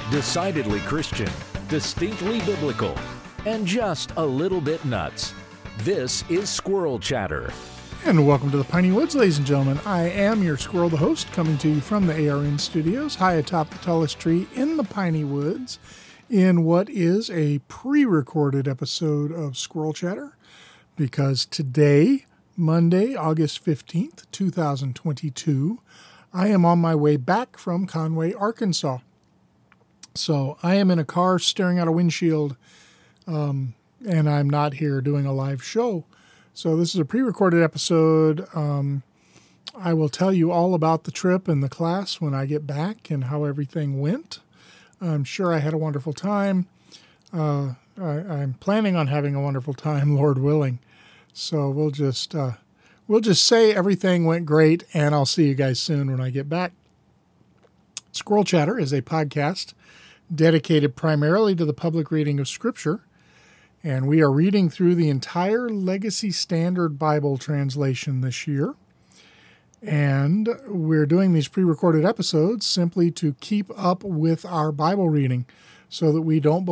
Decidedly Christian, distinctly biblical, and just a little bit nuts. This is Squirrel Chatter. And welcome to the Piney Woods, ladies and gentlemen. I am your squirrel, the host, coming to you from the ARN studios, high atop the tallest tree in the Piney Woods, in what is a pre-recorded episode of Squirrel Chatter, because today, Monday, August 15th, 2022, I am on my way back from Conway, Arkansas. So I am in a car staring out a windshield, and I'm not here doing a live show. So this is a pre-recorded episode. I will tell you all about the trip and the class when I get back and how everything went. I'm sure I had a wonderful time. I'm planning on having a wonderful time, Lord willing. So we'll just say everything went great, and I'll see you guys soon when I get back. Squirrel Chatter is a podcast dedicated primarily to the public reading of Scripture, and we are reading through the entire Legacy Standard Bible translation this year. And we're doing these pre-recorded episodes simply to keep up with our Bible reading so that we don't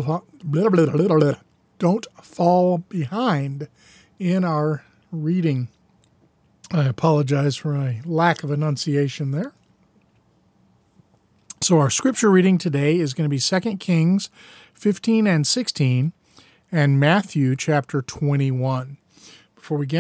fall behind in our reading. I apologize for my lack of enunciation there. So our scripture reading today is going to be 2 Kings 15 and 16 and Matthew chapter 21. Before we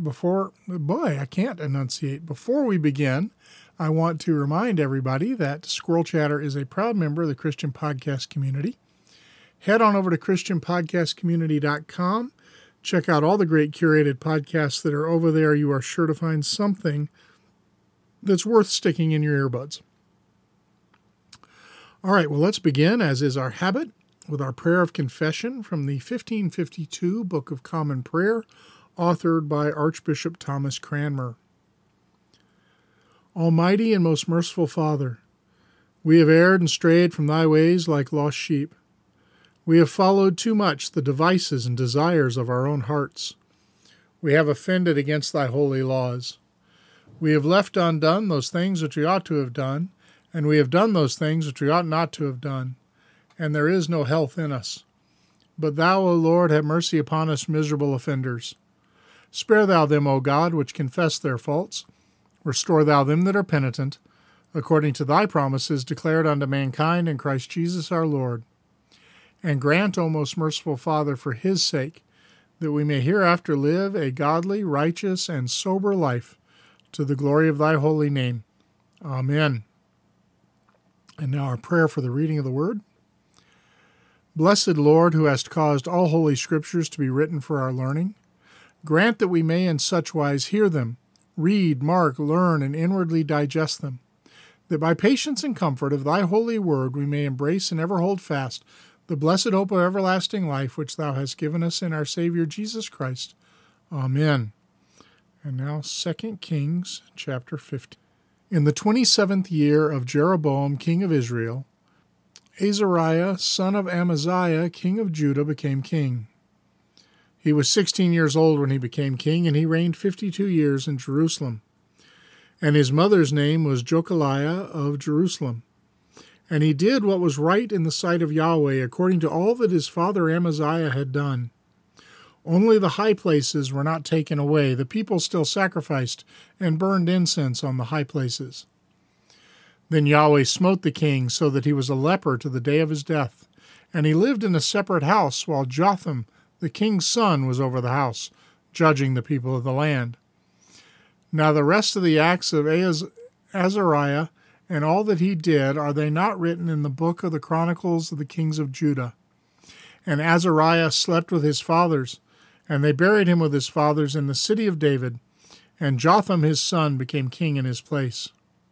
begin, I want to remind everybody that Squirrel Chatter is a proud member of the Christian Podcast Community. Head on over to ChristianPodcastCommunity.com. Check out all the great curated podcasts that are over there. You are sure to find something that's worth sticking in your earbuds. All right, well, let's begin, as is our habit, with our prayer of confession from the 1552 Book of Common Prayer, authored by Archbishop Thomas Cranmer. Almighty and most merciful Father, we have erred and strayed from thy ways like lost sheep. We have followed too much the devices and desires of our own hearts. We have offended against thy holy laws. We have left undone those things which we ought to have done, and we have done those things which we ought not to have done, and there is no health in us. But thou, O Lord, have mercy upon us miserable offenders. Spare thou them, O God, which confess their faults. Restore thou them that are penitent, according to thy promises declared unto mankind in Christ Jesus our Lord. And grant, O most merciful Father, for his sake, that we may hereafter live a godly, righteous, and sober life, to the glory of thy holy name. Amen. And now our prayer for the reading of the Word. Blessed Lord, who hast caused all holy Scriptures to be written for our learning, grant that we may in such wise hear them, read, mark, learn, and inwardly digest them, that by patience and comfort of thy holy word we may embrace and ever hold fast the blessed hope of everlasting life which thou hast given us in our Savior Jesus Christ. Amen. And now 2 Kings chapter 15. In the 27th year of Jeroboam king of Israel, Azariah son of Amaziah king of Judah became king. He was 16 years old when he became king, and he reigned 52 years in Jerusalem. And his mother's name was Jokaliah of Jerusalem. And he did what was right in the sight of Yahweh, according to all that his father Amaziah had done. Only the high places were not taken away. The people still sacrificed and burned incense on the high places. Then Yahweh smote the king so that he was a leper to the day of his death. And he lived in a separate house, while Jotham, the king's son, was over the house, judging the people of the land. Now the rest of the acts of Azariah and all that he did, are they not written in the book of the Chronicles of the kings of Judah? And Azariah slept with his fathers, and they buried him with his fathers in the city of David, and Jotham his son became king in his place.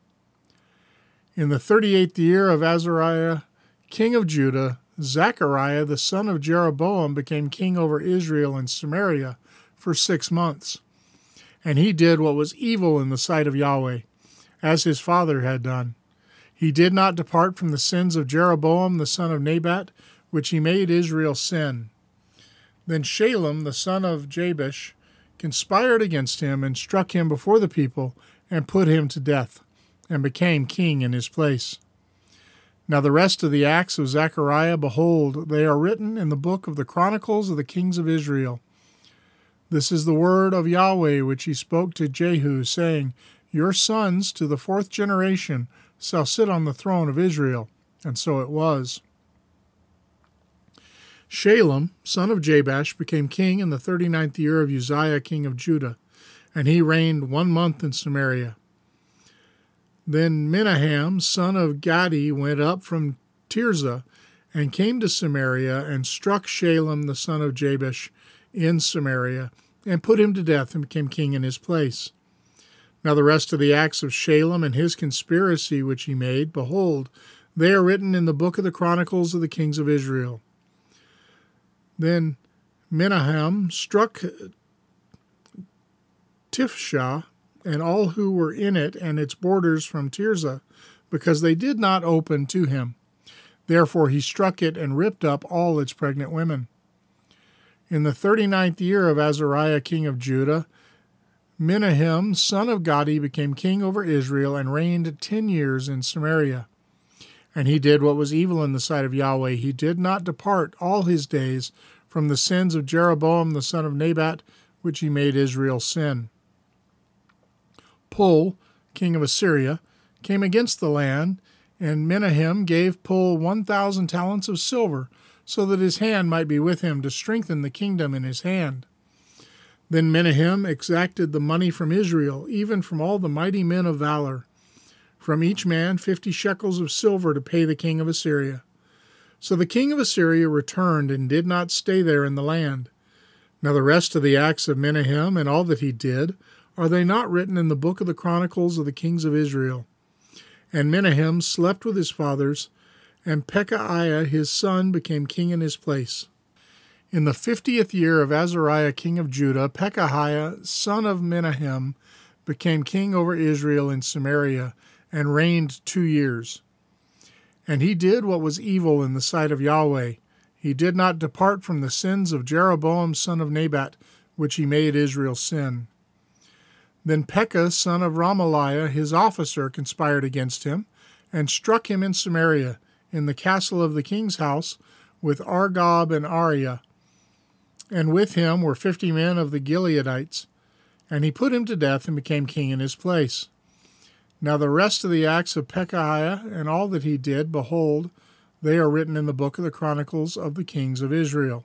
In the 38th year of Azariah, king of Judah, Zechariah the son of Jeroboam became king over Israel and Samaria for 6 months. And he did what was evil in the sight of Yahweh, as his father had done. He did not depart from the sins of Jeroboam the son of Nebat, which he made Israel sin. Then Shalem the son of Jabesh conspired against him and struck him before the people and put him to death, and became king in his place. Now the rest of the acts of Zechariah, behold, they are written in the book of the Chronicles of the kings of Israel. This is the word of Yahweh which he spoke to Jehu, saying, Your sons to the 4th generation shall sit on the throne of Israel. And so it was. Shalem, son of Jabesh, became king in the 39th year of Uzziah, king of Judah, and he reigned 1 month in Samaria. Then Menahem, son of Gadi, went up from Tirzah and came to Samaria and struck Shalem, the son of Jabesh, in Samaria, and put him to death and became king in his place. Now the rest of the acts of Shalem and his conspiracy which he made, behold, they are written in the book of the Chronicles of the kings of Israel. Then Menahem struck Tifshah and all who were in it and its borders from Tirzah, because they did not open to him. Therefore he struck it and ripped up all its pregnant women. In the 39th year of Azariah king of Judah, Menahem, son of Gadi, became king over Israel and reigned 10 years in Samaria. And he did what was evil in the sight of Yahweh. He did not depart all his days from the sins of Jeroboam the son of Nebat, which he made Israel sin. Pul, king of Assyria, came against the land, and Menahem gave Pul 1,000 talents of silver, so that his hand might be with him to strengthen the kingdom in his hand. Then Menahem exacted the money from Israel, even from all the mighty men of valor, from each man 50 shekels of silver to pay the king of Assyria. So the king of Assyria returned and did not stay there in the land. Now the rest of the acts of Menahem and all that he did, are they not written in the book of the Chronicles of the kings of Israel? And Menahem slept with his fathers, and Pekahiah his son became king in his place. In the 50th year of Azariah king of Judah, Pekahiah son of Menahem became king over Israel in Samaria, and reigned 2 years. And he did what was evil in the sight of Yahweh. He did not depart from the sins of Jeroboam son of Nebat, which he made Israel sin. Then Pekah son of Ramaliah his officer conspired against him, and struck him in Samaria, in the castle of the king's house, with Argob and Ariah. And with him were 50 men of the Gileadites. And he put him to death and became king in his place. Now the rest of the acts of Pekahiah and all that he did, behold, they are written in the book of the Chronicles of the kings of Israel.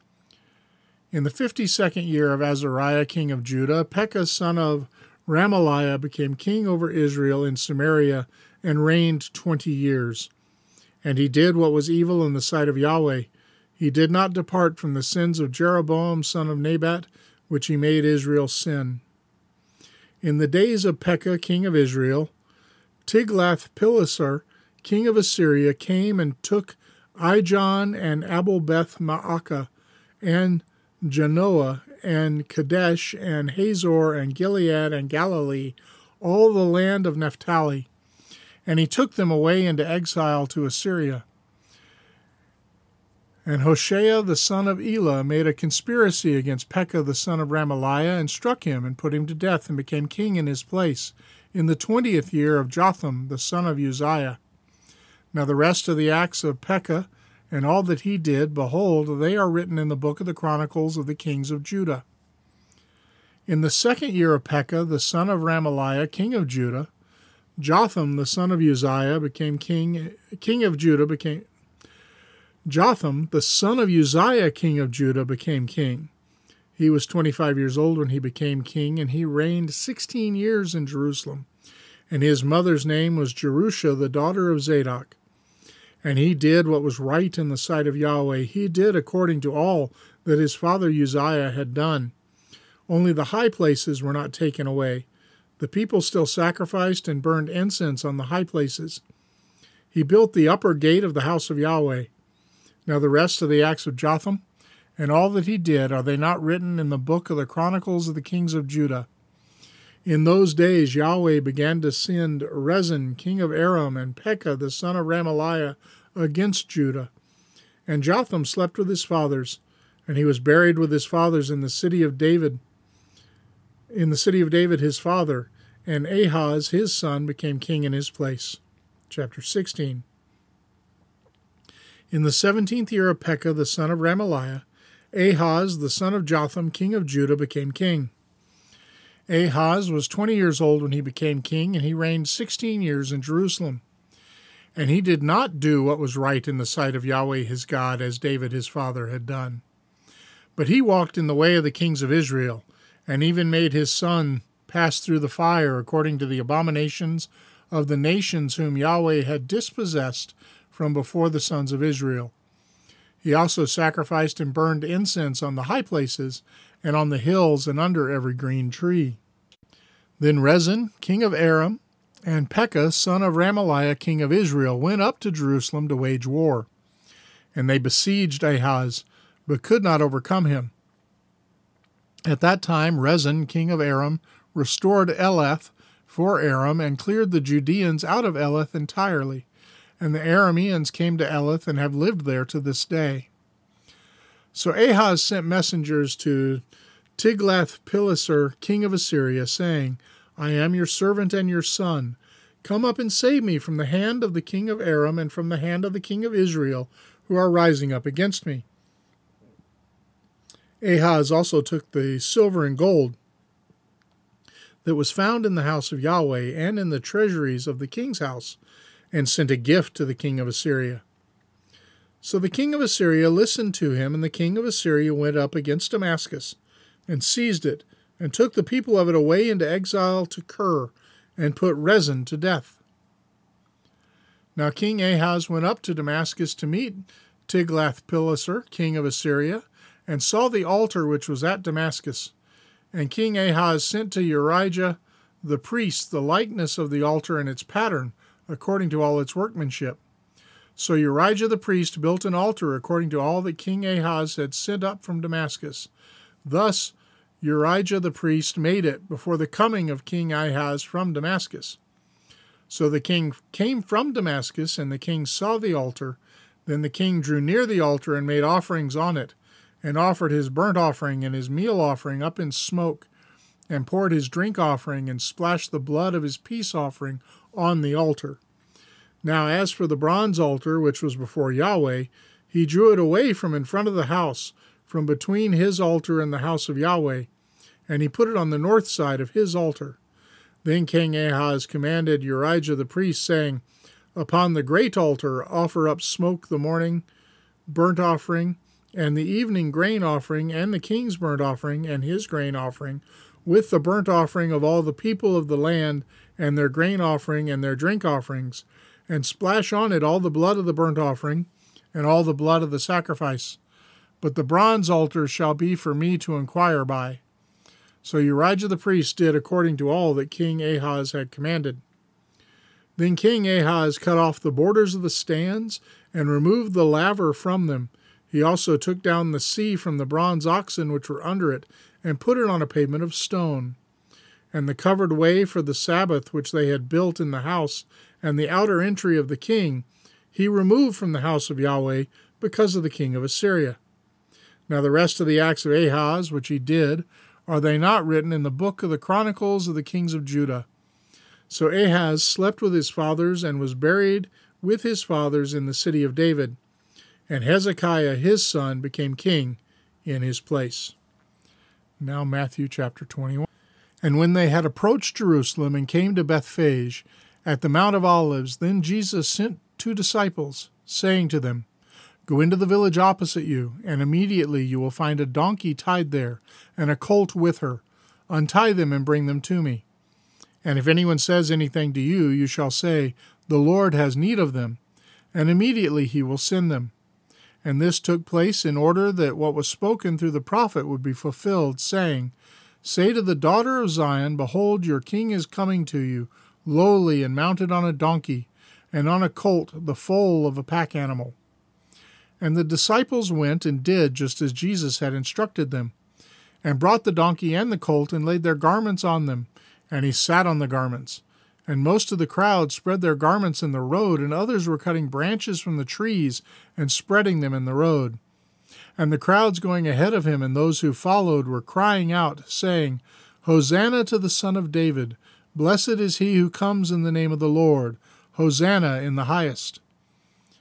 In the 52nd year of Azariah king of Judah, Pekah son of Ramaliah became king over Israel in Samaria, and reigned 20 years. And he did what was evil in the sight of Yahweh. He did not depart from the sins of Jeroboam son of Nebat, which he made Israel sin. In the days of Pekah king of Israel, Tiglath-Pileser king of Assyria came and took Ijon and Abel-Beth-Maacah and Janoah and Kadesh and Hazor and Gilead and Galilee, all the land of Naphtali. And he took them away into exile to Assyria. And Hoshea the son of Elah made a conspiracy against Pekah the son of Ramaliah, and struck him, and put him to death, and became king in his place, in the 20th year of Jotham the son of Uzziah. Now the rest of the acts of Pekah, and all that he did, behold, they are written in the book of the Chronicles of the kings of Judah. In the 2nd year of Pekah the son of Ramaliah, king of Judah, Jotham the son of Uzziah became king of Judah. Jotham the son of Uzziah, king of Judah, became king. He was 25 years old when he became king, and he reigned 16 years in Jerusalem. And his mother's name was Jerusha, the daughter of Zadok. And he did what was right in the sight of Yahweh. He did according to all that his father Uzziah had done. Only the high places were not taken away. The people still sacrificed and burned incense on the high places. He built the upper gate of the house of Yahweh. Now the rest of the acts of Jotham, and all that he did, are they not written in the book of the Chronicles of the kings of Judah? In those days Yahweh began to send Rezin, king of Aram, and Pekah, the son of Ramaliah, against Judah. And Jotham slept with his fathers, and he was buried with his fathers in the city of David, his father, and Ahaz his son became king in his place. Chapter 16. In the 17th year of Pekah the son of Remaliah, Ahaz the son of Jotham, king of Judah, became king. Ahaz was 20 years old when he became king, and he reigned 16 years in Jerusalem. And he did not do what was right in the sight of Yahweh his God, as David his father had done. But he walked in the way of the kings of Israel, and even made his son pass through the fire according to the abominations of the nations whom Yahweh had dispossessed from before the sons of Israel. He also sacrificed and burned incense on the high places and on the hills and under every green tree. Then Rezin, king of Aram, and Pekah, son of Remaliah, king of Israel, went up to Jerusalem to wage war. And they besieged Ahaz, but could not overcome him. At that time Rezin, king of Aram, restored Elath for Aram, and cleared the Judeans out of Elath entirely. And the Arameans came to Elath and have lived there to this day. So Ahaz sent messengers to Tiglath-Pileser, king of Assyria, saying, I am your servant and your son. Come up and save me from the hand of the king of Aram and from the hand of the king of Israel, who are rising up against me. Ahaz also took the silver and gold that was found in the house of Yahweh and in the treasuries of the king's house, and sent a gift to the king of Assyria. So the king of Assyria listened to him, and the king of Assyria went up against Damascus, and seized it, and took the people of it away into exile to Kir, and put Rezin to death. Now King Ahaz went up to Damascus to meet Tiglath-Pileser, king of Assyria, and saw the altar which was at Damascus. And King Ahaz sent to Urijah the priest the likeness of the altar and its pattern, according to all its workmanship. So Urijah the priest built an altar according to all that King Ahaz had sent up from Damascus. Thus Urijah the priest made it before the coming of King Ahaz from Damascus. So the king came from Damascus, and the king saw the altar. Then the king drew near the altar and made offerings on it, and offered his burnt offering and his meal offering up in smoke, and poured his drink offering, and splashed the blood of his peace offering on the altar. Now as for the bronze altar which was before Yahweh, he drew it away from in front of the house, from between his altar and the house of Yahweh, and he put it on the north side of his altar. Then King Ahaz commanded Urijah the priest, saying, Upon the great altar offer up smoke the morning burnt offering, and the evening grain offering, and the king's burnt offering, and his grain offering, with the burnt offering of all the people of the land, and their grain offering, and their drink offerings, and splash on it all the blood of the burnt offering, and all the blood of the sacrifice. But the bronze altar shall be for me to inquire by. So Urijah the priest did according to all that King Ahaz had commanded. Then King Ahaz cut off the borders of the stands, and removed the laver from them. He also took down the sea from the bronze oxen which were under it, and put it on a pavement of stone. And the covered way for the Sabbath which they had built in the house, and the outer entry of the king, he removed from the house of Yahweh because of the king of Assyria. Now the rest of the acts of Ahaz which he did, are they not written in the book of the Chronicles of the kings of Judah? So Ahaz slept with his fathers, and was buried with his fathers in the city of David. And Hezekiah his son became king in his place. Now Matthew chapter 21. And when they had approached Jerusalem and came to Bethphage at the Mount of Olives, then Jesus sent 2 disciples, saying to them, Go into the village opposite you, and immediately you will find a donkey tied there, and a colt with her. Untie them and bring them to me. And if anyone says anything to you, you shall say, The Lord has need of them, and immediately he will send them. And this took place in order that what was spoken through the prophet would be fulfilled, saying, Say to the daughter of Zion, Behold, your king is coming to you, lowly and mounted on a donkey, and on a colt, the foal of a pack animal. And the disciples went and did just as Jesus had instructed them, and brought the donkey and the colt, and laid their garments on them, and he sat on the garments. And most of the crowd spread their garments in the road, and others were cutting branches from the trees and spreading them in the road. And the crowds going ahead of him and those who followed were crying out, saying, Hosanna to the Son of David! Blessed is he who comes in the name of the Lord! Hosanna in the highest!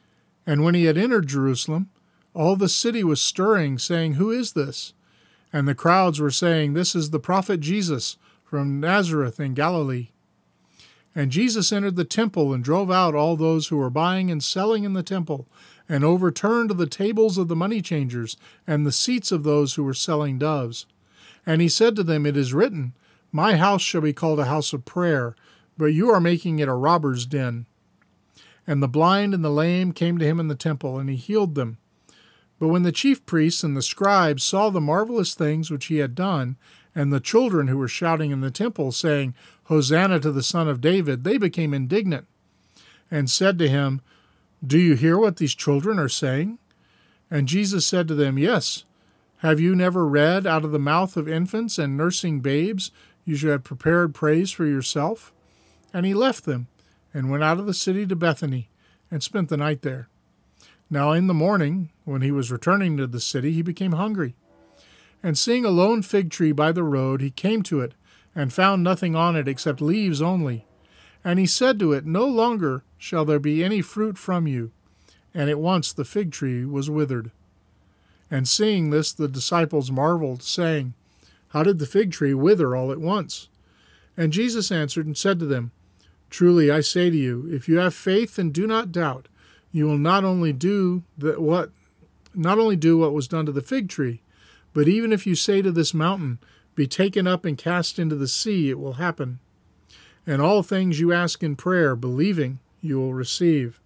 And when he had entered Jerusalem, all the city was stirring, saying, "Who is this?" And the crowds were saying, "This is the prophet Jesus from Nazareth in Galilee." And Jesus entered the temple and drove out all those who were buying and selling in the temple, and overturned the tables of the money changers and the seats of those who were selling doves. And he said to them, "It is written, 'My house shall be called a house of prayer,' but you are making it a robber's den." And the blind and the lame came to him in the temple, and he healed them. But when the chief priests and the scribes saw the marvelous things which he had done, and the children who were shouting in the temple, saying, "Hosanna to the Son of David," they became indignant, and said to him, "Do you hear what these children are saying?" And Jesus said to them, "Yes. Have you never read, 'Out of the mouth of infants and nursing babes you should have prepared praise for yourself'?" And he left them, and went out of the city to Bethany, and spent the night there. Now in the morning, when he was returning to the city, he became hungry. And seeing a lone fig tree by the road, he came to it, and found nothing on it except leaves only. And he said to it, "No longer shall there be any fruit from you." And at once the fig tree was withered. And seeing this, the disciples marveled, saying, "How did the fig tree wither all at once?" And Jesus answered and said to them, "Truly I say to you, if you have faith and do not doubt, you will not only do what was done to the fig tree, but even if you say to this mountain, 'Be taken up and cast into the sea,' it will happen. And all things you ask in prayer, believing, you will receive."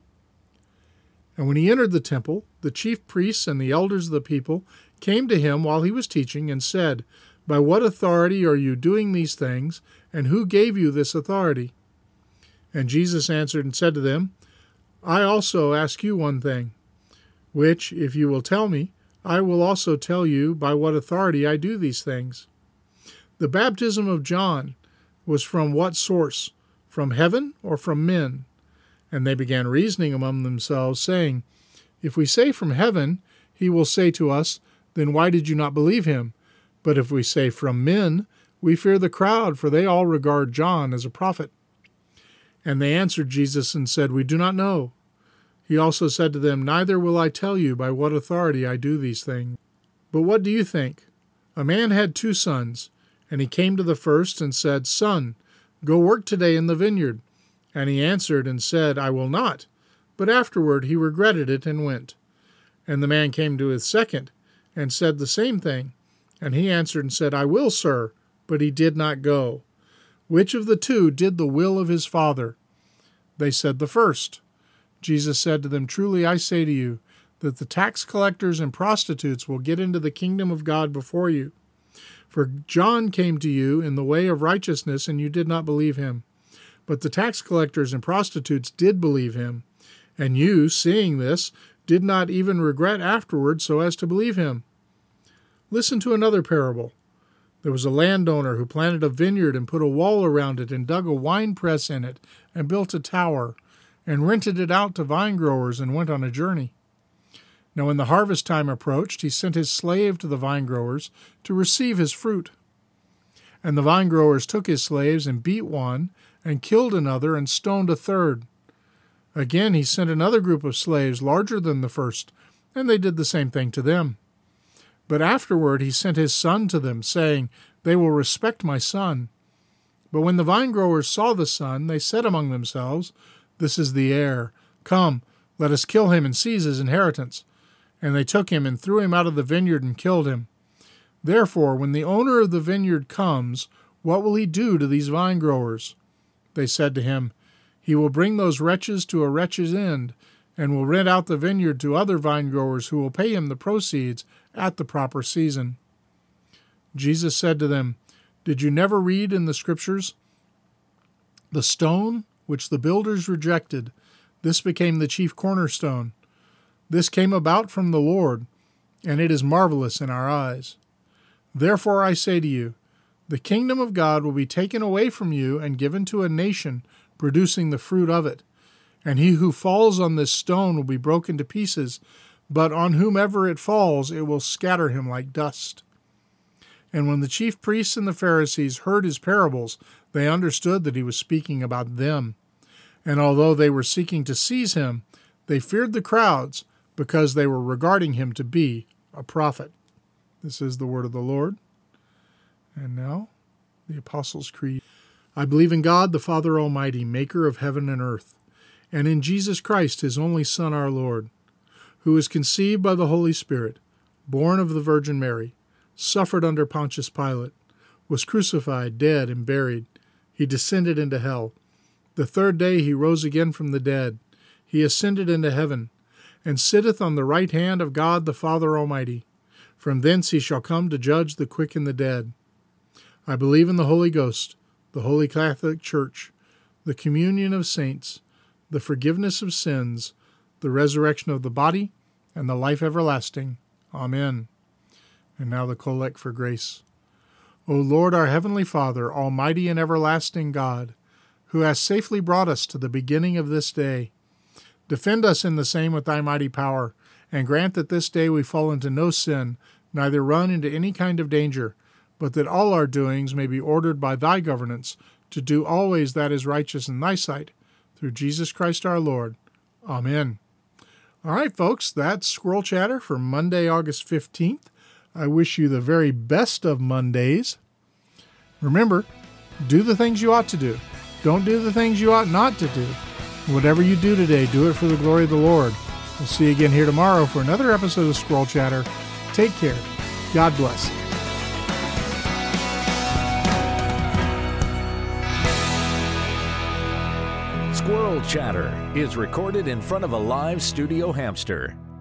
And when he entered the temple, the chief priests and the elders of the people came to him while he was teaching, and said, "By what authority are you doing these things, and who gave you this authority?" And Jesus answered and said to them, "I also ask you one thing, which, if you will tell me, I will also tell you by what authority I do these things. The baptism of John was from what source? From heaven or from men?" And they began reasoning among themselves, saying, "If we say from heaven, he will say to us, 'Then why did you not believe him?' But if we say from men, we fear the crowd, for they all regard John as a prophet." And they answered Jesus and said, "We do not know." He also said to them, "Neither will I tell you by what authority I do these things. But what do you think? A man had 2 sons, and he came to the first and said, 'Son, go work today in the vineyard.' And he answered and said, 'I will not.' But afterward he regretted it and went. And the man came to his second, and said the same thing. And he answered and said, 'I will, sir.' But he did not go. Which of the 2 did the will of his father?" They said, "The first." Jesus said to them, "Truly I say to you, that the tax collectors and prostitutes will get into the kingdom of God before you. For John came to you in the way of righteousness, and you did not believe him. But the tax collectors and prostitutes did believe him. And you, seeing this, did not even regret afterward so as to believe him. Listen to another parable. There was a landowner who planted a vineyard and put a wall around it and dug a winepress in it and built a tower and rented it out to vine growers and went on a journey. Now when the harvest time approached, he sent his slave to the vine growers to receive his fruit. And the vine growers took his slaves and beat one and killed another and stoned a third. Again he sent another group of slaves larger than the first, and they did the same thing to them. But afterward he sent his son to them, saying, 'They will respect my son.' But when the vine growers saw the son, they said among themselves, 'This is the heir. Come, let us kill him and seize his inheritance.' And they took him and threw him out of the vineyard and killed him. Therefore, when the owner of the vineyard comes, what will he do to these vine growers?" They said to him, "He will bring those wretches to a wretch's end, and will rent out the vineyard to other vine growers who will pay him the proceeds at the proper season." Jesus said to them, "Did you never read in the Scriptures, 'The stone which the builders rejected, this became the chief cornerstone. This came about from the Lord, and it is marvelous in our eyes.' Therefore I say to you, the kingdom of God will be taken away from you and given to a nation producing the fruit of it. And he who falls on this stone will be broken to pieces, but on whomever it falls, it will scatter him like dust." And when the chief priests and the Pharisees heard his parables, they understood that he was speaking about them. And although they were seeking to seize him, They feared the crowds because they were regarding him to be a prophet. This is the word of the Lord. And now, the Apostles' Creed. I believe in God, the Father Almighty, maker of heaven and earth, and in Jesus Christ, his only Son, our Lord, who was conceived by the Holy Spirit, born of the Virgin Mary, suffered under Pontius Pilate, was crucified, dead, and buried. He descended into hell. The third day he rose again from the dead. He ascended into heaven, and sitteth on the right hand of God the Father Almighty. From thence he shall come to judge the quick and the dead. I believe in the Holy Ghost, the Holy Catholic Church, the communion of saints, the forgiveness of sins, the resurrection of the body, and the life everlasting. Amen. And now the Collect for Grace. O Lord, our heavenly Father, almighty and everlasting God, who hast safely brought us to the beginning of this day, defend us in the same with thy mighty power, and grant that this day we fall into no sin, neither run into any kind of danger, but that all our doings may be ordered by thy governance, to do always that is righteous in thy sight, through Jesus Christ our Lord. Amen. All right, folks, that's Squirrel Chatter for Monday, August 15th. I wish you the very best of Mondays. Remember, do the things you ought to do. Don't do the things you ought not to do. Whatever you do today, do it for the glory of the Lord. We'll see you again here tomorrow for another episode of Squirrel Chatter. Take care. God bless. Squirrel Chatter is recorded in front of a live studio hamster.